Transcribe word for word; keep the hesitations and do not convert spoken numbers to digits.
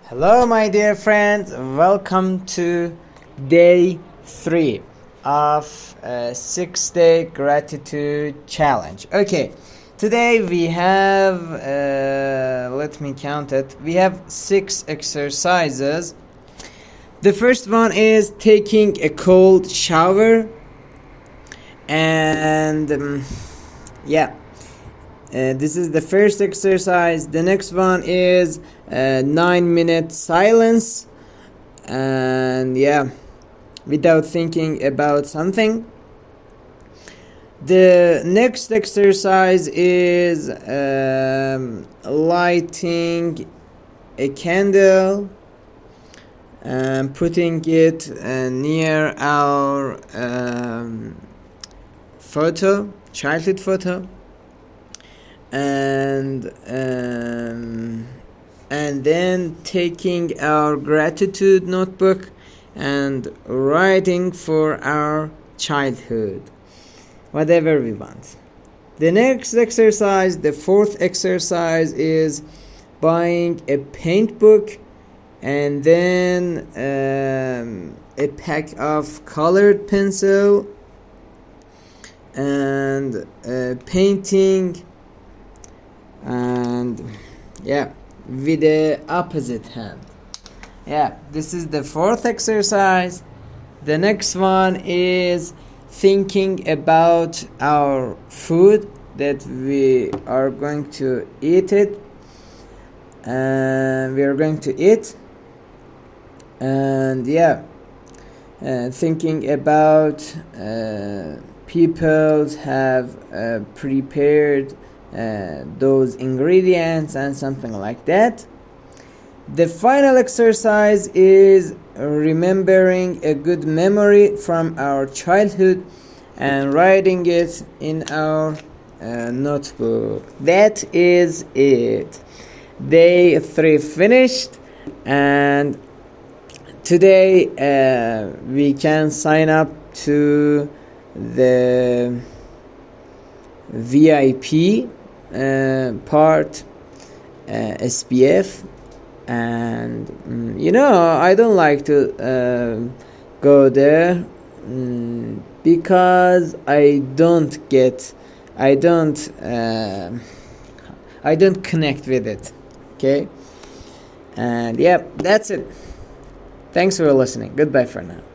Hello, my dear friends. Welcome to day three of a six-day gratitude challenge. Okay, today we have, uh, let me count it, we have six exercises. The first one is taking a cold shower, and um, yeah. Uh, this is the first exercise. The next one is uh, nine minute silence, and yeah, without thinking about something. The next exercise is um, lighting a candle and putting it uh, near our um, photo, childhood photo. and um, and then taking our gratitude notebook and writing for our childhood, whatever we want. The next exercise, the fourth exercise, is buying a paint book and then um, a pack of colored pencil and uh, painting, and yeah, with the opposite hand. Yeah, this is the fourth exercise. The next one is thinking about our food that we are going to eat it and we are going to eat and yeah uh, thinking about uh, people have uh, prepared Uh, those ingredients and something like that. The final exercise is remembering a good memory from our childhood and writing it in our uh, notebook. That is it. Day three finished, and today uh, we can sign up to the V I P uh, part, uh, S P F, and um, you know I don't like to uh, go there um, because I don't get I don't uh, I don't connect with it. Okay, and yeah, that's it. Thanks for listening. Goodbye for now.